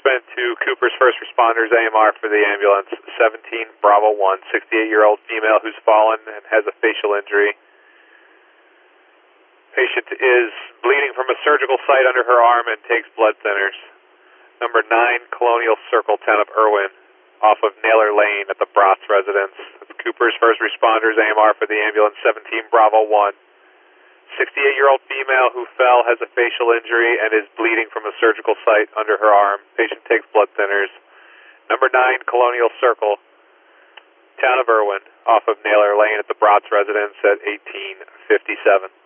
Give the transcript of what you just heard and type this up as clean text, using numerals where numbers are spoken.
spent to Cooper's First Responders AMR for the ambulance, 17 Bravo 1, 68-year-old female who's fallen and has a facial injury. Patient is bleeding from a surgical site under her arm and takes blood thinners. Number 9 Colonial Circle, town of Irwin, off of Naylor Lane at the Brotts residence. That's Cooper's First Responders AMR for the ambulance, 17 Bravo 1. 68-year-old female who fell has a facial injury and is bleeding from a surgical site under her arm. Patient takes blood thinners. Number 9 Colonial Circle, town of Irwin, off of Naylor Lane at the Brotts residence at 1857.